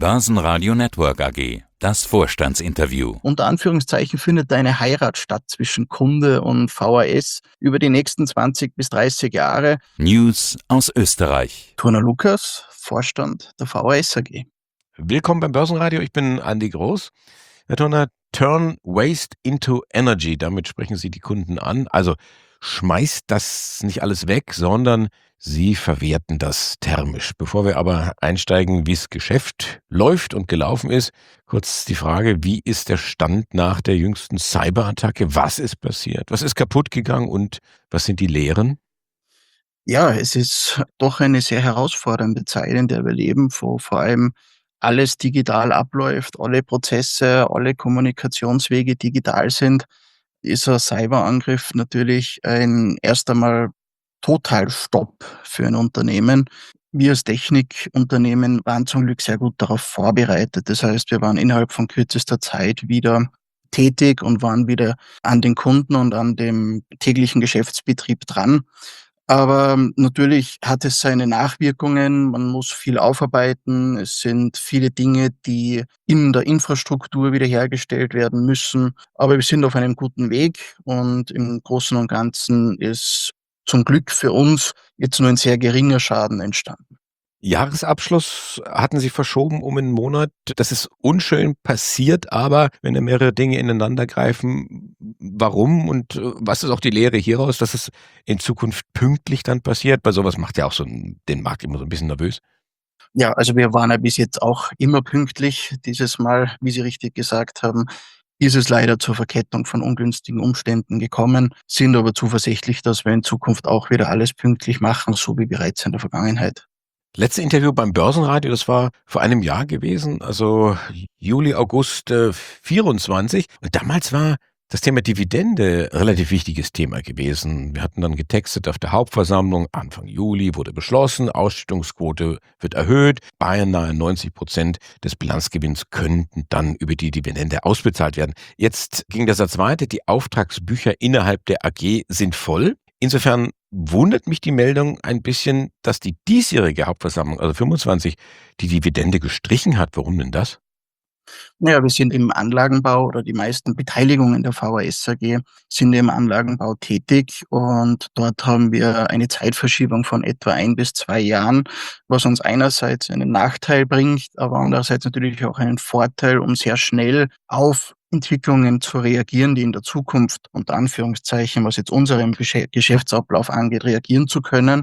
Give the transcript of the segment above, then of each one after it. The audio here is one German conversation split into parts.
Börsenradio Network AG, das Vorstandsinterview. Unter Anführungszeichen findet eine Heirat statt zwischen Kunde und VAS über die nächsten 20 bis 30 Jahre. News aus Österreich. Turner Lukas, Vorstand der VAS AG. Willkommen beim Börsenradio, ich bin Andi Groß. Herr Turner, Turn Waste into Energy, damit sprechen Sie die Kunden an. Also schmeißt das nicht alles weg, sondern Sie verwerten das thermisch. Bevor wir aber einsteigen, wie das Geschäft läuft und gelaufen ist, kurz die Frage, wie ist der Stand nach der jüngsten Cyberattacke? Was ist passiert? Was ist kaputt gegangen und was sind die Lehren? Ja, es ist doch eine sehr herausfordernde Zeit, in der wir leben, wo vor allem alles digital abläuft, alle Prozesse, alle Kommunikationswege digital sind. Ist ein Cyberangriff natürlich ein erst einmal Totalstopp für ein Unternehmen. Wir als Technikunternehmen waren zum Glück sehr gut darauf vorbereitet. Das heißt, wir waren innerhalb von kürzester Zeit wieder tätig und waren wieder an den Kunden und an dem täglichen Geschäftsbetrieb dran. Aber natürlich hat es seine Nachwirkungen. Man muss viel aufarbeiten. Es sind viele Dinge, die in der Infrastruktur wiederhergestellt werden müssen. Aber wir sind auf einem guten Weg und im Großen und Ganzen ist zum Glück für uns jetzt nur ein sehr geringer Schaden entstanden. Jahresabschluss hatten Sie verschoben um einen Monat. Das ist unschön passiert, aber wenn da mehrere Dinge ineinander greifen, warum und was ist auch die Lehre hieraus, dass es in Zukunft pünktlich dann passiert? Weil sowas macht ja auch den Markt immer so ein bisschen nervös. Ja, also wir waren ja bis jetzt auch immer pünktlich. Dieses Mal, wie Sie richtig gesagt haben, ist es leider zur Verkettung von ungünstigen Umständen gekommen, sind aber zuversichtlich, dass wir in Zukunft auch wieder alles pünktlich machen, so wie bereits in der Vergangenheit. Letzte Interview beim Börsenradio, das war vor einem Jahr gewesen, also Juli, August 24. Und damals war das Thema Dividende relativ wichtiges Thema gewesen. Wir hatten dann getextet auf der Hauptversammlung, Anfang Juli wurde beschlossen, Ausschüttungsquote wird erhöht, beinahe 90% des Bilanzgewinns könnten dann über die Dividende ausbezahlt werden. Jetzt ging der Satz weiter, die Auftragsbücher innerhalb der AG sind voll. Insofern wundert mich die Meldung ein bisschen, dass die diesjährige Hauptversammlung, also 25, die Dividende gestrichen hat. Warum denn das? Ja, wir sind im Anlagenbau oder die meisten Beteiligungen der VAS AG sind im Anlagenbau tätig und dort haben wir eine Zeitverschiebung von etwa 1 bis 2 Jahren, was uns einerseits einen Nachteil bringt, aber andererseits natürlich auch einen Vorteil, um sehr schnell auf Entwicklungen zu reagieren, die in der Zukunft, unter Anführungszeichen, was jetzt unseren Geschäftsablauf angeht, reagieren zu können.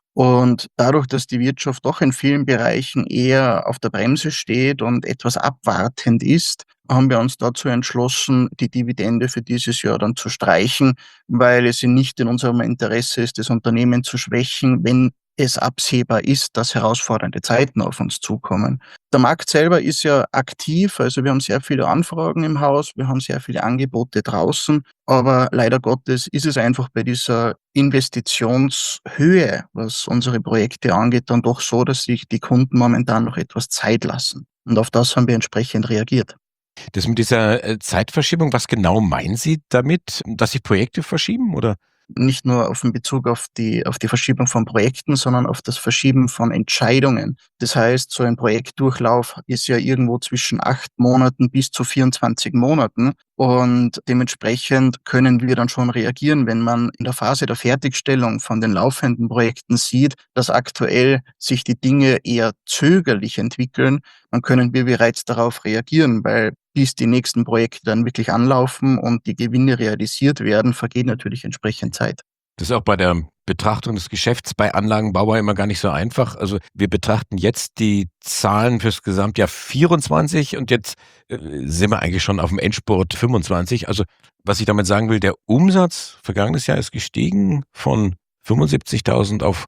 Und dadurch, dass die Wirtschaft doch in vielen Bereichen eher auf der Bremse steht und etwas abwartend ist, haben wir uns dazu entschlossen, die Dividende für dieses Jahr dann zu streichen, weil es nicht in unserem Interesse ist, das Unternehmen zu schwächen, wenn es absehbar ist, dass herausfordernde Zeiten auf uns zukommen. Der Markt selber ist ja aktiv, also wir haben sehr viele Anfragen im Haus, wir haben sehr viele Angebote draußen, aber leider Gottes ist es einfach bei dieser Investitionshöhe, was unsere Projekte angeht, dann doch so, dass sich die Kunden momentan noch etwas Zeit lassen. Und auf das haben wir entsprechend reagiert. Das mit dieser Zeitverschiebung, was genau meinen Sie damit, dass sich Projekte verschieben, oder? Nicht nur auf den Bezug auf die Verschiebung von Projekten, sondern auf das Verschieben von Entscheidungen. Das heißt, so ein Projektdurchlauf ist ja irgendwo zwischen 8 Monaten bis zu 24 Monaten. Und dementsprechend können wir dann schon reagieren, wenn man in der Phase der Fertigstellung von den laufenden Projekten sieht, dass aktuell sich die Dinge eher zögerlich entwickeln, dann können wir bereits darauf reagieren, weil bis die nächsten Projekte dann wirklich anlaufen und die Gewinne realisiert werden, vergeht natürlich entsprechend Zeit. Das ist auch bei der Betrachtung des Geschäfts bei Anlagenbauer immer gar nicht so einfach. Also wir betrachten jetzt die Zahlen fürs Gesamtjahr 24 und jetzt sind wir eigentlich schon auf dem Endspurt 25. Also was ich damit sagen will, der Umsatz vergangenes Jahr ist gestiegen von 75.000 auf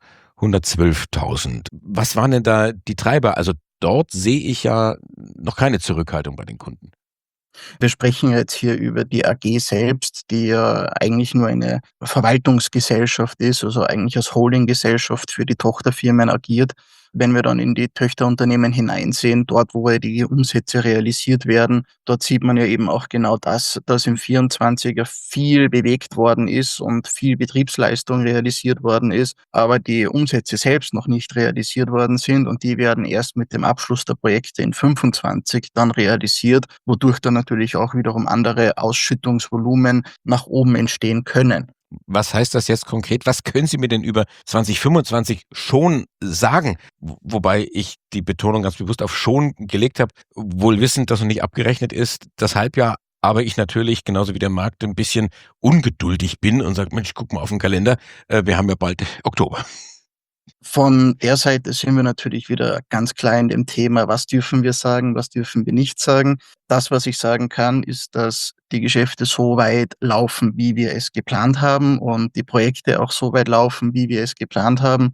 112.000. Was waren denn da die Treiber? Also dort sehe ich ja noch keine Zurückhaltung bei den Kunden. Wir sprechen jetzt hier über die AG selbst, die ja eigentlich nur eine Verwaltungsgesellschaft ist, also eigentlich als Holdinggesellschaft für die Tochterfirmen agiert. Wenn wir dann in die Töchterunternehmen hineinsehen, dort, wo ja die Umsätze realisiert werden, dort sieht man ja eben auch genau das, dass im 24er viel bewegt worden ist und viel Betriebsleistung realisiert worden ist, aber die Umsätze selbst noch nicht realisiert worden sind und die werden erst mit dem Abschluss der Projekte in 25 dann realisiert, wodurch dann natürlich auch wiederum andere Ausschüttungsvolumen nach oben entstehen können. Was heißt das jetzt konkret? Was können Sie mir denn über 2025 schon sagen? Wobei ich die Betonung ganz bewusst auf schon gelegt habe, wohl wissend, dass noch nicht abgerechnet ist, das Halbjahr, aber ich natürlich genauso wie der Markt ein bisschen ungeduldig bin und sage, Mensch, guck mal auf den Kalender, wir haben ja bald Oktober. Von der Seite sind wir natürlich wieder ganz klar in dem Thema, was dürfen wir sagen, was dürfen wir nicht sagen. Das, was ich sagen kann, ist, dass die Geschäfte so weit laufen, wie wir es geplant haben und die Projekte auch so weit laufen, wie wir es geplant haben.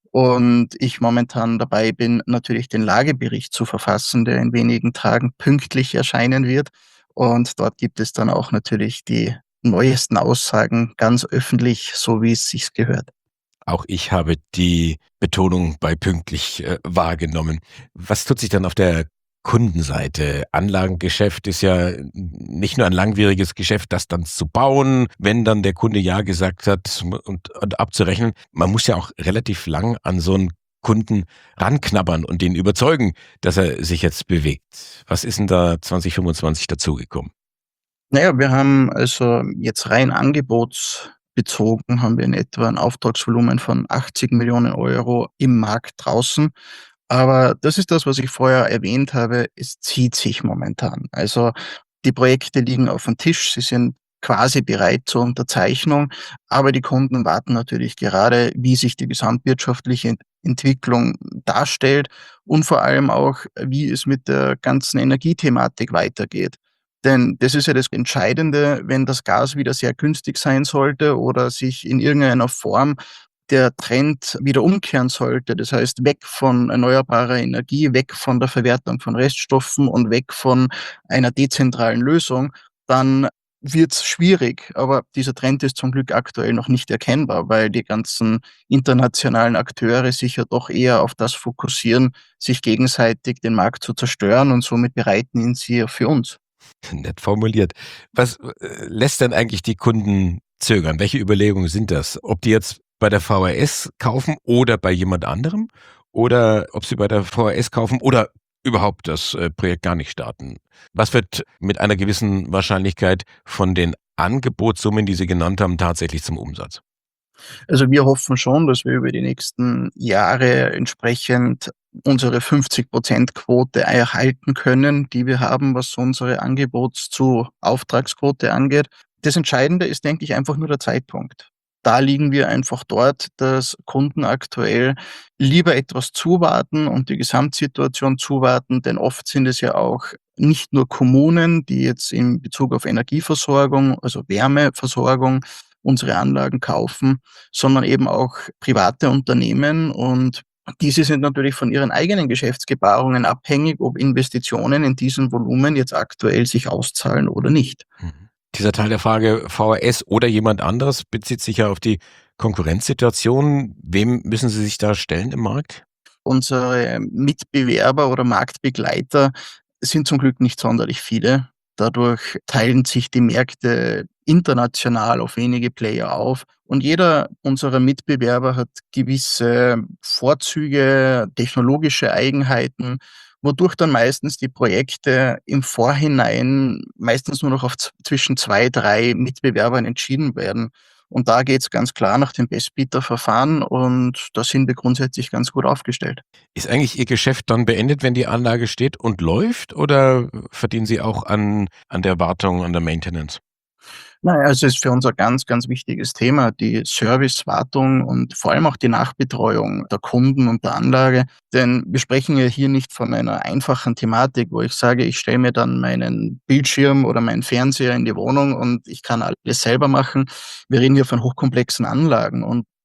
Und ich momentan dabei bin, natürlich den Lagebericht zu verfassen, der in wenigen Tagen pünktlich erscheinen wird. Und dort gibt es dann auch natürlich die neuesten Aussagen ganz öffentlich, so wie es sich gehört. Auch ich habe die Betonung bei pünktlich wahrgenommen. Was tut sich dann auf der Kundenseite? Anlagengeschäft ist ja nicht nur ein langwieriges Geschäft, das dann zu bauen, wenn dann der Kunde ja gesagt hat und abzurechnen. Man muss ja auch relativ lang an so einen Kunden ranknabbern und den überzeugen, dass er sich jetzt bewegt. Was ist denn da 2025 dazugekommen? Naja, wir haben also jetzt rein angebotsbezogen haben wir in etwa ein Auftragsvolumen von 80 Millionen Euro im Markt draußen. Aber das ist das, was ich vorher erwähnt habe, es zieht sich momentan. Also, die Projekte liegen auf dem Tisch, sie sind quasi bereit zur Unterzeichnung, aber die Kunden warten natürlich gerade, wie sich die gesamtwirtschaftliche Entwicklung darstellt und vor allem auch, wie es mit der ganzen Energiethematik weitergeht. Denn das ist ja das Entscheidende, wenn das Gas wieder sehr günstig sein sollte oder sich in irgendeiner Form der Trend wieder umkehren sollte. Das heißt, weg von erneuerbarer Energie, weg von der Verwertung von Reststoffen und weg von einer dezentralen Lösung, dann wird's schwierig. Aber dieser Trend ist zum Glück aktuell noch nicht erkennbar, weil die ganzen internationalen Akteure sich ja doch eher auf das fokussieren, sich gegenseitig den Markt zu zerstören und somit bereiten ihn sie ja für uns. Nett formuliert. Was lässt denn eigentlich die Kunden zögern? Welche Überlegungen sind das? Ob die jetzt bei der VHS kaufen oder bei jemand anderem? Oder ob sie bei der VHS kaufen oder überhaupt das Projekt gar nicht starten? Was wird mit einer gewissen Wahrscheinlichkeit von den Angebotssummen, die Sie genannt haben, tatsächlich zum Umsatz? Also, wir hoffen schon, dass wir über die nächsten Jahre entsprechend unsere 50 Quote erhalten können, die wir haben, was unsere Angebots zu Auftragsquote angeht. Das Entscheidende ist, denke ich, einfach nur der Zeitpunkt. Da liegen wir einfach dort, dass Kunden aktuell lieber etwas zuwarten und die Gesamtsituation zuwarten, denn oft sind es ja auch nicht nur Kommunen, die jetzt in Bezug auf Energieversorgung, also Wärmeversorgung, unsere Anlagen kaufen, sondern eben auch private Unternehmen und diese sind natürlich von ihren eigenen Geschäftsgebarungen abhängig, ob Investitionen in diesem Volumen jetzt aktuell sich auszahlen oder nicht. Mhm. Dieser Teil der Frage VHS oder jemand anderes bezieht sich ja auf die Konkurrenzsituation. Wem müssen Sie sich da stellen im Markt? Unsere Mitbewerber oder Marktbegleiter sind zum Glück nicht sonderlich viele. Dadurch teilen sich die Märkte international auf wenige Player auf und jeder unserer Mitbewerber hat gewisse Vorzüge, technologische Eigenheiten, wodurch dann meistens die Projekte im Vorhinein meistens nur noch auf zwischen 2, 3 Mitbewerbern entschieden werden. Und da geht's ganz klar nach dem Bestbieterverfahren und da sind wir grundsätzlich ganz gut aufgestellt. Ist eigentlich Ihr Geschäft dann beendet, wenn die Anlage steht und läuft, oder verdienen Sie auch an der Wartung, an der Maintenance? Na ja, es ist für uns ein ganz, ganz wichtiges Thema, die Service, Wartung und vor allem auch die Nachbetreuung der Kunden und der Anlage. Denn wir sprechen ja hier nicht von einer einfachen Thematik, wo ich sage, ich stelle mir dann meinen Bildschirm oder meinen Fernseher in die Wohnung und ich kann alles selber machen. Wir reden hier von hochkomplexen Anlagen und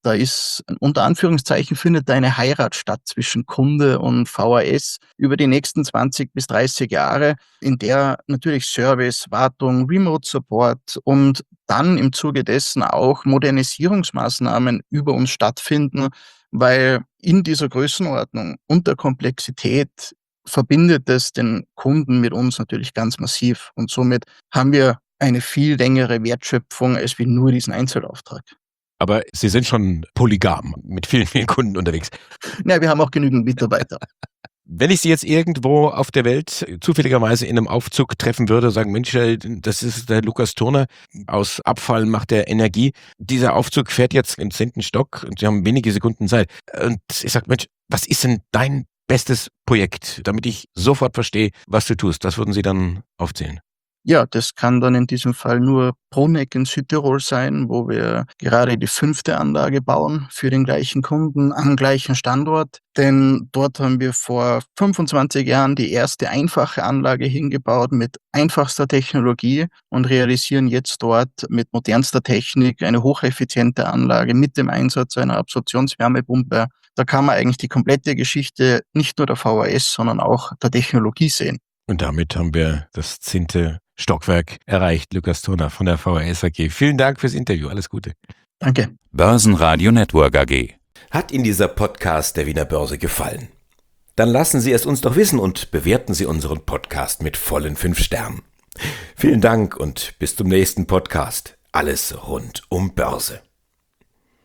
Da ist, unter Anführungszeichen, findet da eine Heirat statt zwischen Kunde und VHS über die nächsten 20 bis 30 Jahre, in der natürlich Service, Wartung, Remote Support und dann im Zuge dessen auch Modernisierungsmaßnahmen über uns stattfinden, weil in dieser Größenordnung und der Komplexität verbindet es den Kunden mit uns natürlich ganz massiv. Und somit haben wir eine viel längere Wertschöpfung als wie nur diesen Einzelauftrag. Aber Sie sind schon polygam, mit vielen, vielen Kunden unterwegs. Ja, wir haben auch genügend Mitarbeiter. Wenn ich Sie jetzt irgendwo auf der Welt zufälligerweise in einem Aufzug treffen würde, sagen, Mensch, das ist der Lukas Thurner, aus Abfall macht er Energie. Dieser Aufzug fährt jetzt im 10. Stock und Sie haben wenige Sekunden Zeit. Und ich sage, Mensch, was ist denn dein bestes Projekt, damit ich sofort verstehe, was du tust? Was würden Sie dann aufzählen? Ja, das kann dann in diesem Fall nur Proneck in Südtirol sein, wo wir gerade die 5. Anlage bauen für den gleichen Kunden am gleichen Standort. Denn dort haben wir vor 25 Jahren die erste einfache Anlage hingebaut mit einfachster Technologie und realisieren jetzt dort mit modernster Technik eine hocheffiziente Anlage mit dem Einsatz einer Absorptionswärmepumpe. Da kann man eigentlich die komplette Geschichte nicht nur der VHS, sondern auch der Technologie sehen. Und damit haben wir das 10. Stockwerk erreicht. Lukas Thurner von der VHS AG. Vielen Dank fürs Interview. Alles Gute. Danke. Börsenradio Network AG. Hat Ihnen dieser Podcast der Wiener Börse gefallen? Dann lassen Sie es uns doch wissen und bewerten Sie unseren Podcast mit vollen 5 Sternen. Vielen Dank und bis zum nächsten Podcast. Alles rund um Börse.